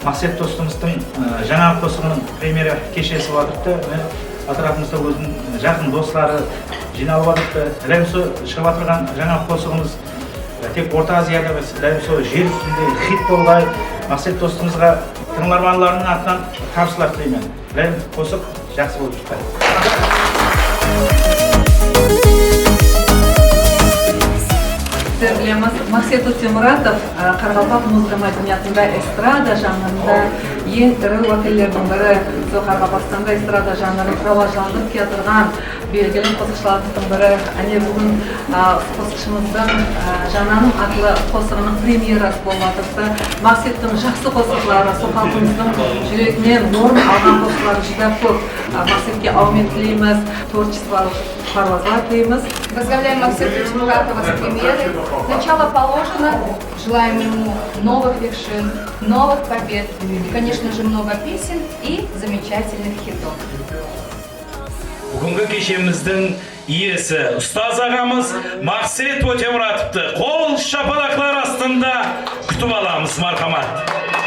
Мақсет достымыздың жаңа қосығының премьера кешесі батырды. Атырапымызда өзінің жақын достары жиналып батырды. Дәл осы шығып атырған жаңа қосығымыз тек Орта Азияда емес, дәл осы жер үстінде хит болғай. Мақсет достымызға тыңдармандарының атынан табыстар тілеймін. Дәл қосық жақсы болып шықты. Мақсет Өтемұратов Қарақалпақ музыка мәдениетінде эстрада жанрында ең ірі уәкілдердің бірі. Қарақалпақстанда эстрада жанрын рауажландырып келтірген белгілі қосықшылардың бірі. Әне бүгін қосықшымыздың жаңаның атлы қосығының премьерасы болматырды. Мақсеттің жақсы қосықшылары, сол халқымыздың жүрегінен орын алған қосықшылары жүдә көп. Мақсетке аумен тілейміз, творчестволық парвазлар тілейміз. Поздравляем Максима Өтемұратова с премьерой. Начало положено. Желаем ему новых вершин, новых побед и, конечно же, много песен и замечательных хитов. Бүгінгі кешеміздің иесі ұстаз ағамыз Мақсет Өтемұратовты қол шапалақлар астында күтіп аламыз. Мархамат.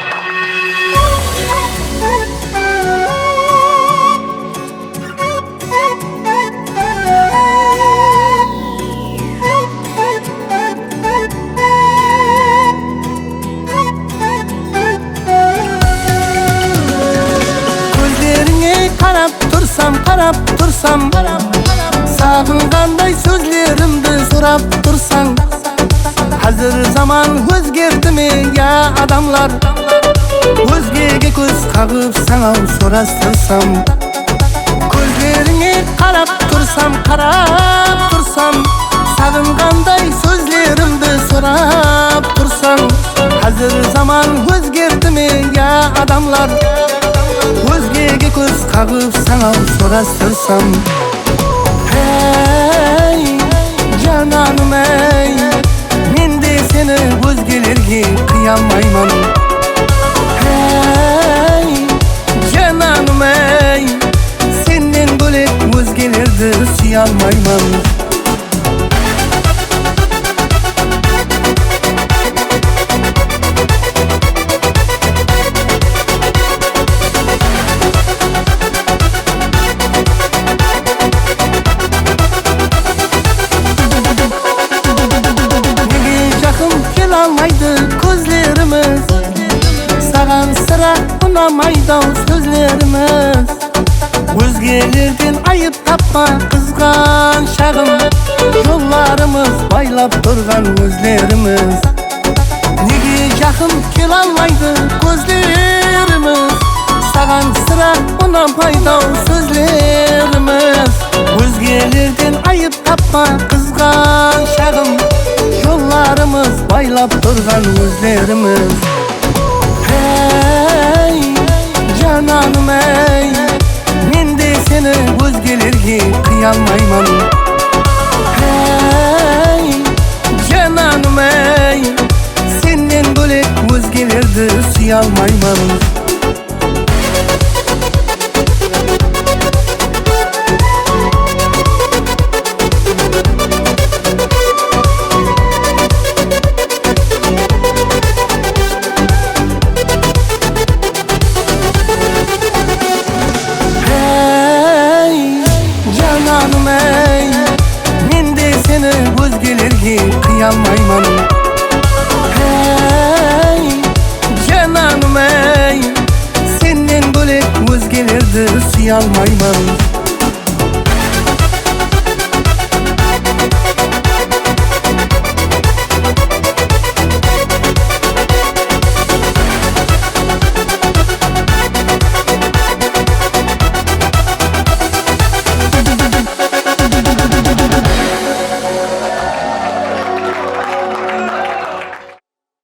Қарап тұрсам, сағынғандай сөзлерімді сұрап тұрсаң, қазір заман өзгерді ме, я адамлар? Өзгеге көз қағып саңау сұрастырсам, көздеріңе қарап тұрсам, сағынғандай сөзлерімді сұрап тұрсаң, қазір заман өзгерді ме, я адамлар? Өзгеге көз қағып саңау сұрастырсам, әй, жананым әй, мен де сені өзгелерге қия алмаймын. Әй, жананым әй, сеннен бөлек өзгелерді сүйе алмаймын. Саған сыра ұнамайды сөзлеріміз, өзгелерден айып тапма қызған шағым, жолларымыз байлап тұрған өзлеріміз. Неге жақын келе алмайды көздеріміз, саған сыра ұнамайды сөзлеріміз, өзгелерден айып тапма қызған шағым, жолларымыз байлап тұрған өзлеріміз. Әй, жананым әй, мен де сені өзгелерге қия алмаймын. Әй, жананым әй, сеннен бөлек өзгелерді сүйе алмаймын. Қия алмаймын. Әй, жананым әй, сеннен бөлек өзгелерді сүйе алмаймын.